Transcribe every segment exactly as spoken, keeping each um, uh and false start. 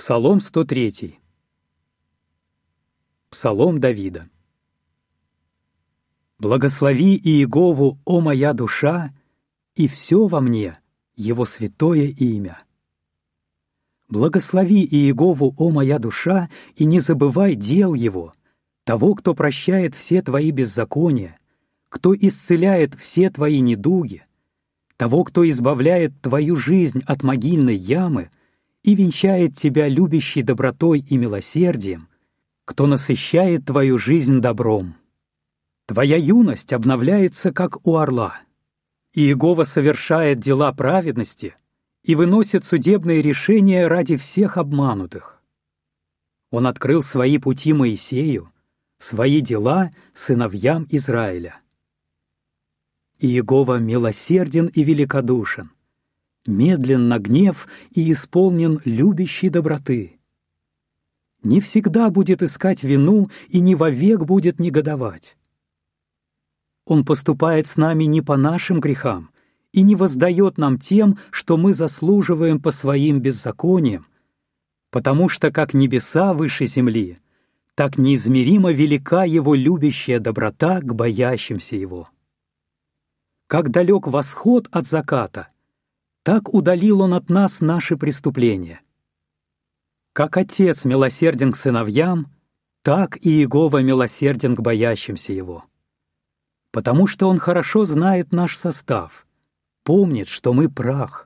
Псалом сто третий. Псалом Давида. «Благослови Иегову, о моя душа, и все во мне, Его святое имя. Благослови Иегову, о моя душа, и не забывай дел Его, того, кто прощает все твои беззакония, кто исцеляет все твои недуги, того, кто избавляет твою жизнь от могильной ямы и венчает тебя любящей добротой и милосердием, кто насыщает твою жизнь добром. Твоя юность обновляется, как у орла. Иегова совершает дела праведности и выносит судебные решения ради всех обманутых. Он открыл свои пути Моисею, свои дела сыновьям Израиля. Иегова милосерден и великодушен, медлен на гнев и исполнен любящей доброты. Не всегда будет искать вину и не вовек будет негодовать. Он поступает с нами не по нашим грехам и не воздает нам тем, что мы заслуживаем по своим беззакониям, потому что как небеса выше земли, так неизмеримо велика Его любящая доброта к боящимся Его. Как далек восход от заката, так удалил Он от нас наши преступления. Как Отец милосерден к сыновьям, так и Иегова милосерден к боящимся Его. Потому что Он хорошо знает наш состав, помнит, что мы прах.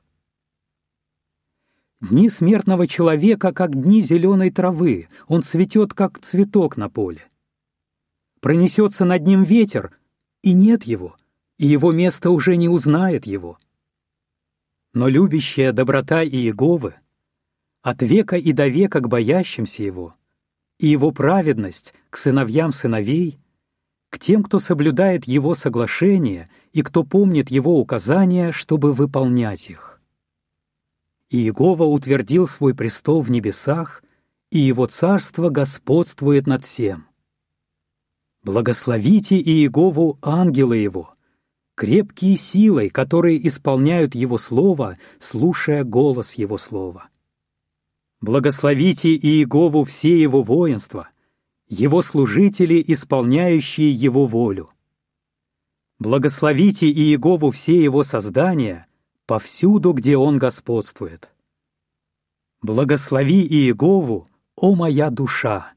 Дни смертного человека, как дни зеленой травы, он цветет, как цветок на поле. Пронесется над ним ветер, и нет его, и его место уже не узнает его. Но любящая доброта Иеговы от века и до века к боящимся Его, и Его праведность к сыновьям сыновей, к тем, кто соблюдает Его соглашения и кто помнит Его указания, чтобы выполнять их. Иегова утвердил свой престол в небесах, и Его царство господствует над всем. Благословите Иегову ангелы Его, крепкие силой, которые исполняют Его слово, слушая голос Его слова. Благословите Иегову все Его воинства, Его служители, исполняющие Его волю. Благословите Иегову все Его создания, повсюду, где Он господствует. Благослови Иегову, о моя душа!